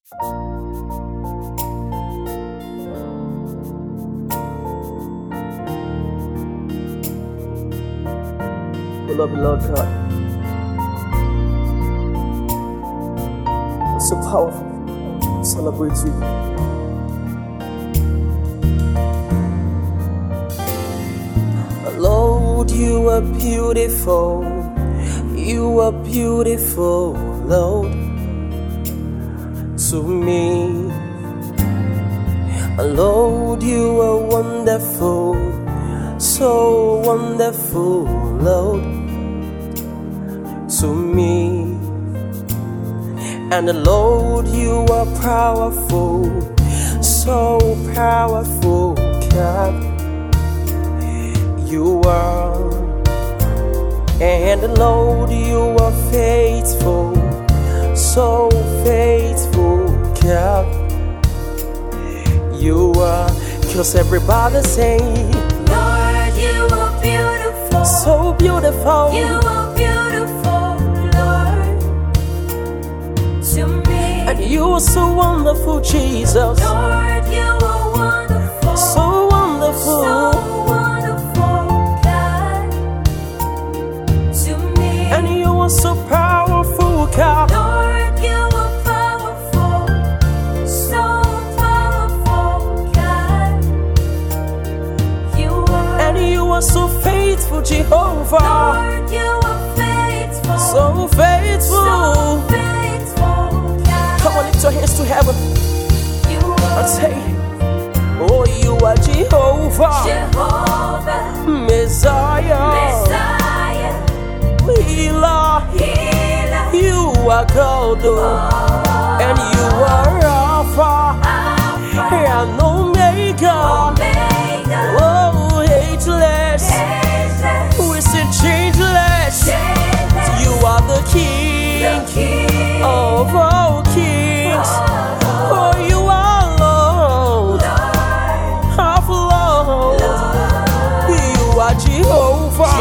Beloved Lord God, it's so powerful to celebrate you. Lord, you are beautiful. You are beautiful, Lord, to me. Lord, you are wonderful, so wonderful, Lord, to me. And Lord, you are powerful, so powerful, God, you are. And Lord, you are faithful, so faithful, God, you are. 'Cause everybody say, Lord, you are beautiful, so beautiful. You are beautiful, Lord, to me. And you are so wonderful, Jesus. Lord, you are wonderful, so wonderful, so wonderful, God, to me. And you are so powerful, God. Lord, you are powerful, so powerful, God, you are. And you are so faithful, Jehovah. Lord, you are faithful, so faithful. so faithful, God. Come on, lift your hands to heaven You are and say, oh, you are Jehovah, Jehovah, Messiah, Messiah, Healer. Healer, You are God, and you are Alpha Alpha, and Omega. Omega, Oh, ageless, Ageless, we say changeless. Changeless, You are the King, the King of all kings. Oh, you are Lord of lords. You are Jehovah,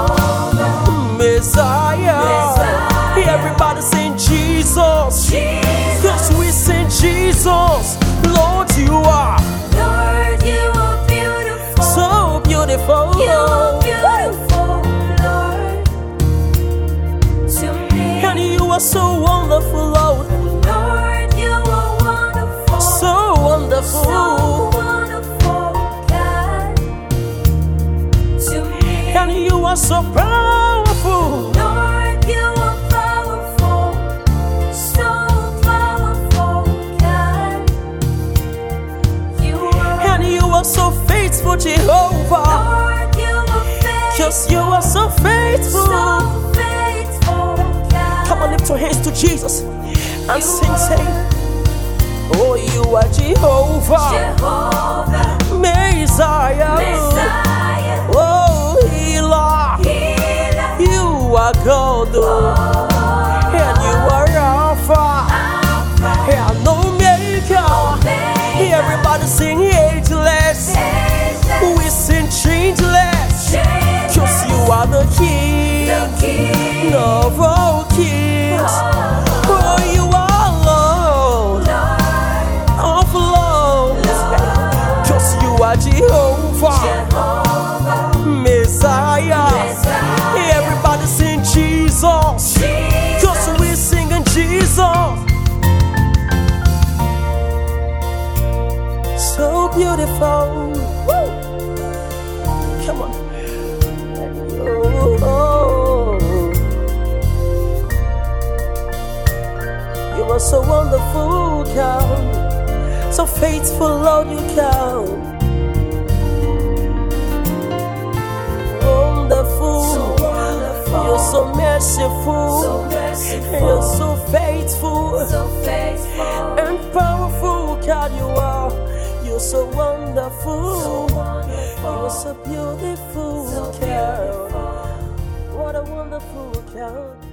Messiah. Everybody sing Jesus. Jesus. 'Cause we sing Jesus. Lord, you are Lord, you are beautiful, so beautiful. you are beautiful, Lord, to me. And you are so wonderful, Lord. Lord, you are wonderful, So wonderful. so wonderful, God, to me. And you are so powerful. Lord, you are powerful, so powerful, God, you are. And you are so faithful, Jehovah. Lord, you are faithful, 'Cause you are so faithful. so faithful, God. Come on, lift your hands to Jesus and You sing, say, oh, you are Jehovah, Jehovah, Messiah. Messiah, Oh, Healer. Healer, You are God, and you are Alpha Alpha, and Omega. Omega. Everybody sing ageless. Ageless, We sing changeless. 'Cause you are the King, the King of all kings. Oh, you are Lord of lords. 'Cause you are Jehovah, Jehovah, Messiah. Messiah. Everybody sing Jesus. 'Cause we singing Jesus. So beautiful. Woo. Come on. Oh, oh. You are so wonderful, God. So faithful, Lord, you count. Wonderful. So wonderful. You're so merciful. So merciful. You're so faithful. so faithful, And powerful, God, you are. You're so wonderful. so wonderful, You're so beautiful, so God. beautiful. What a wonderful God.